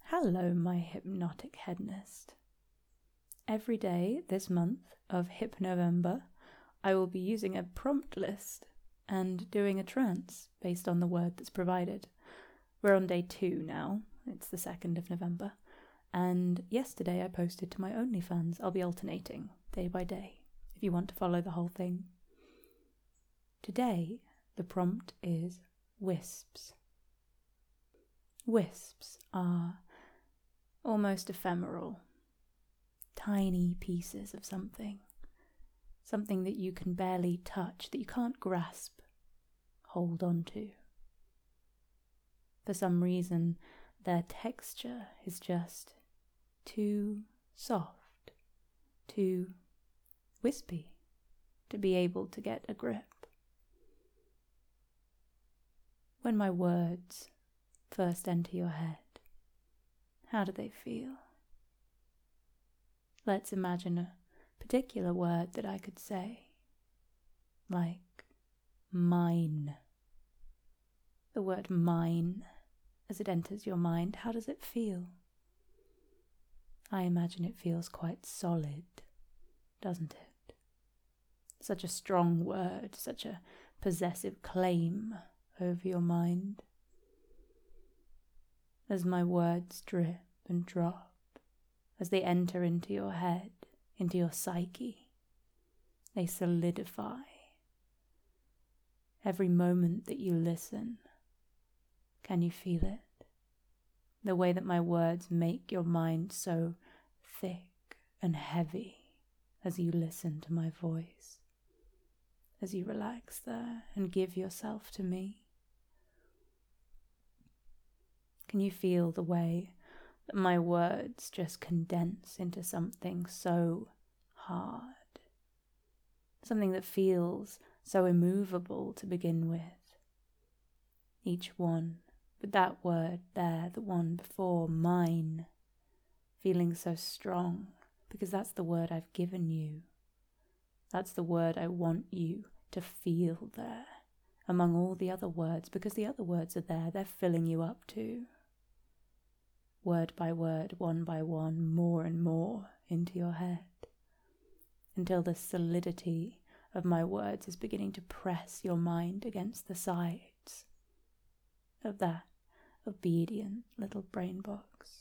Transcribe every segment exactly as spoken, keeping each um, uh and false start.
Hello, my hypnotic hedonist. Every day this month of Hypnovember, I will be using a prompt list and doing a trance based on the word that's provided. We're on day two now. It's the second of November. And yesterday I posted to my OnlyFans. I'll be alternating day by day if you want to follow the whole thing. Today, the prompt is wisps. Wisps are almost ephemeral, tiny pieces of something, something that you can barely touch, that you can't grasp, hold on to. For some reason, their texture is just too soft, too wispy to be able to get a grip. When my words first enter your head, how do they feel? Let's imagine a particular word that I could say, like mine. The word mine, as it enters your mind, how does it feel? I imagine it feels quite solid, doesn't it? Such a strong word, such a possessive claim over your mind. As my words drip and drop, as they enter into your head, into your psyche, they solidify. Every moment that you listen, can you feel it? The way that my words make your mind so thick and heavy as you listen to my voice, as you relax there and give yourself to me. Can you feel the way that my words just condense into something so hard? Something that feels so immovable to begin with. Each one, but that word there, the one before, mine, feeling so strong, because that's the word I've given you. That's the word I want you to feel there, among all the other words, because the other words are there, they're filling you up too. Word by word, one by one, more and more into your head, until the solidity of my words is beginning to press your mind against the sides of that obedient little brain box.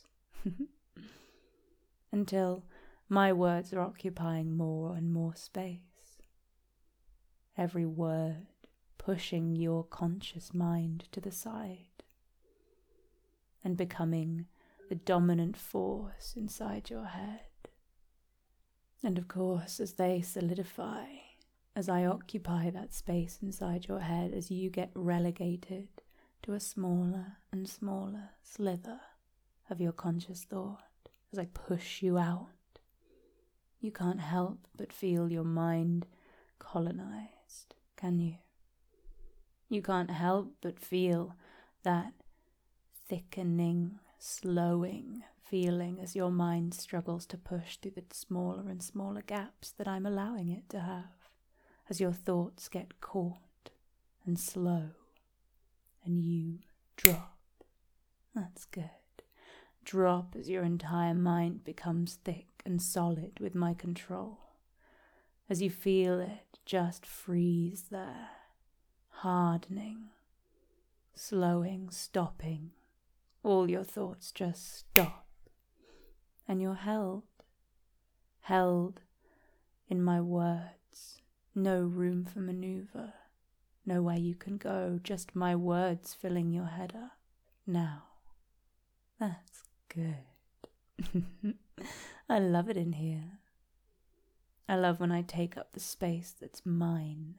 Until my words are occupying more and more space. Every word pushing your conscious mind to the side and becoming the dominant force inside your head. And of course, as they solidify, as I occupy that space inside your head, as you get relegated to a smaller and smaller slither of your conscious thought, as I push you out, you can't help but feel your mind colonized, can you? You can't help but feel that thickening, slowing feeling as your mind struggles to push through the smaller and smaller gaps that I'm allowing it to have, as your thoughts get caught and slow, and you drop. That's good. Drop as your entire mind becomes thick and solid with my control, as you feel it just freeze there, hardening, slowing, stopping. All your thoughts just stop, and you're held, held in my words. No room for maneuver, nowhere you can go, just my words filling your head up. Now, that's good. I love it in here. I love when I take up the space that's mine.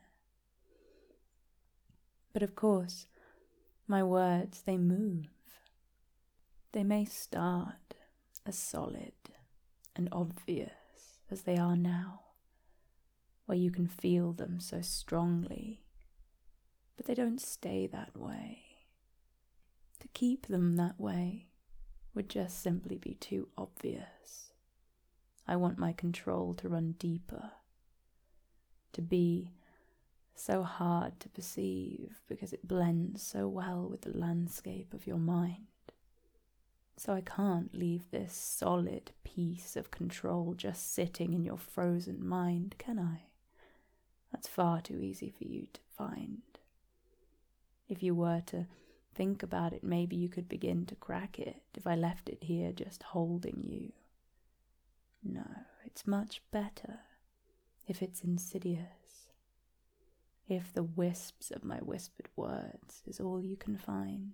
But of course, my words, they move. They may start as solid and obvious as they are now, where you can feel them so strongly, but they don't stay that way. To keep them that way would just simply be too obvious. I want my control to run deeper, to be so hard to perceive because it blends so well with the landscape of your mind. So I can't leave this solid piece of control just sitting in your frozen mind, can I? That's far too easy for you to find. If you were to think about it, maybe you could begin to crack it if I left it here just holding you. No, it's much better if it's insidious. If the wisps of my whispered words is all you can find.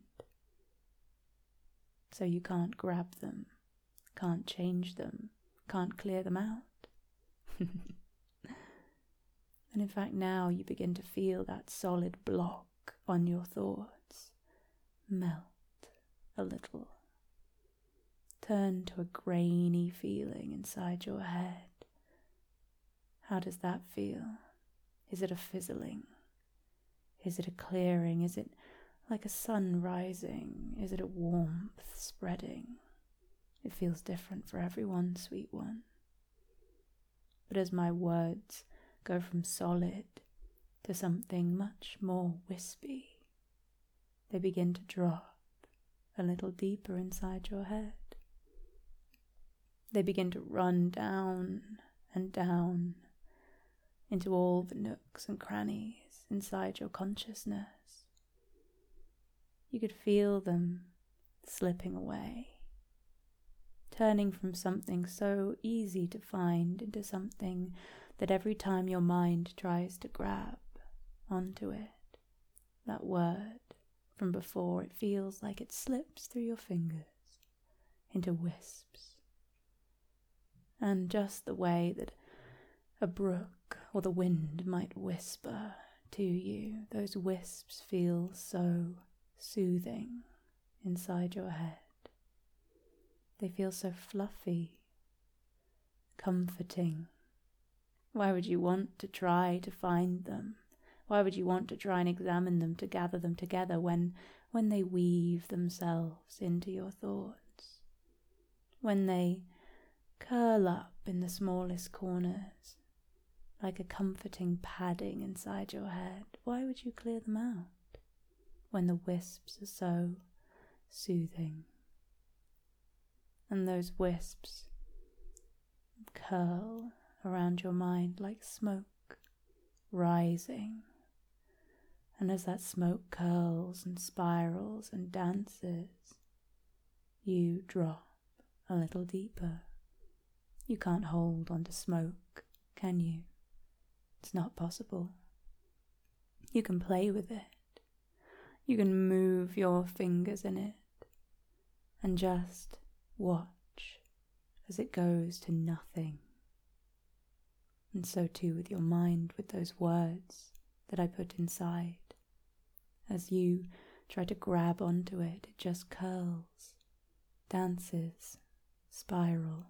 So you can't grab them, can't change them, can't clear them out. And in fact, now you begin to feel that solid block on your thoughts melt a little, turn to a grainy feeling inside your head. How does that feel? Is it a fizzling? Is it a clearing? Is it like a sun rising? Is it a warmth spreading? It feels different for everyone, sweet one. But as my words go from solid to something much more wispy, they begin to drop a little deeper inside your head. They begin to run down and down into all the nooks and crannies inside your consciousness. You could feel them slipping away, turning from something so easy to find into something that every time your mind tries to grab onto it, that word from before, it feels like it slips through your fingers into wisps. And just the way that a brook or the wind might whisper to you, those wisps feel so soothing inside your head. They feel so fluffy, comforting. Why would you want to try to find them? Why would you want to try and examine them, to gather them together when, when they weave themselves into your thoughts? When they curl up in the smallest corners, like a comforting padding inside your head, why would you clear them out when the wisps are so soothing? And those wisps curl around your mind like smoke rising. And as that smoke curls and spirals and dances, you drop a little deeper. You can't hold onto smoke, can you? It's not possible. You can play with it. You can move your fingers in it and just watch as it goes to nothing. And so too with your mind, with those words that I put inside. As you try to grab onto it, it just curls, dances, spirals.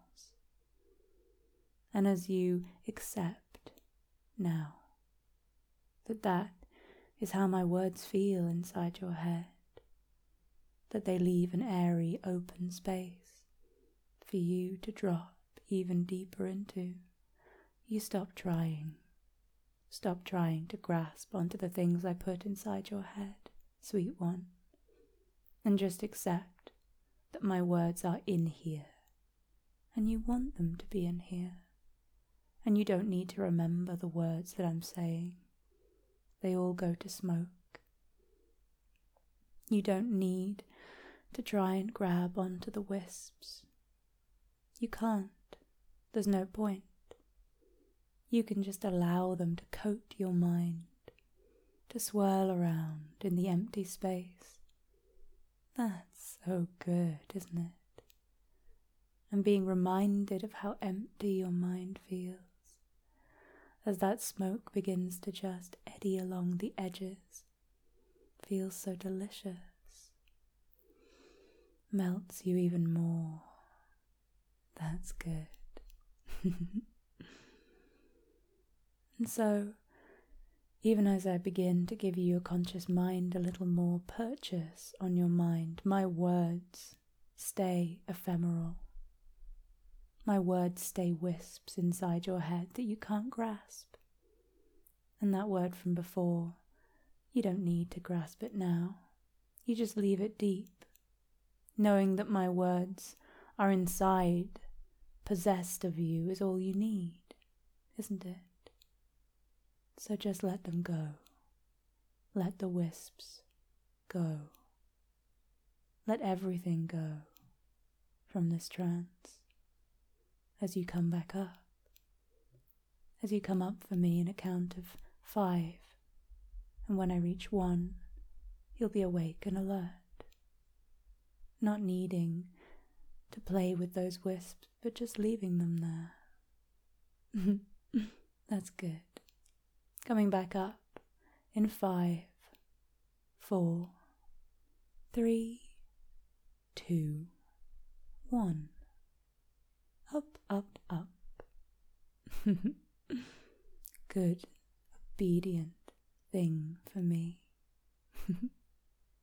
And as you accept now that that is how my words feel inside your head, that they leave an airy open space for you to drop even deeper into, you stop trying. Stop trying to grasp onto the things I put inside your head, sweet one, and just accept that my words are in here, and you want them to be in here. And you don't need to remember the words that I'm saying. They all go to smoke. You don't need to try and grab onto the wisps. You can't. There's no point. You can just allow them to coat your mind, to swirl around in the empty space. That's so good, isn't it? And being reminded of how empty your mind feels as that smoke begins to just eddy along the edges, feels so delicious, melts you even more. That's good. And so, even as I begin to give you your conscious mind a little more purchase on your mind, my words stay ephemeral. My words stay wisps inside your head that you can't grasp. And that word from before, you don't need to grasp it now. You just leave it deep. Knowing that my words are inside, possessed of you, is all you need, isn't it? So just let them go. Let the wisps go. Let everything go from this trance as you come back up. As you come up for me in a count of five, and when I reach one, you'll be awake and alert, not needing to play with those wisps, but just leaving them there. That's good. Coming back up in five, four, three, two, one. Up, up, up. Good, obedient thing for me.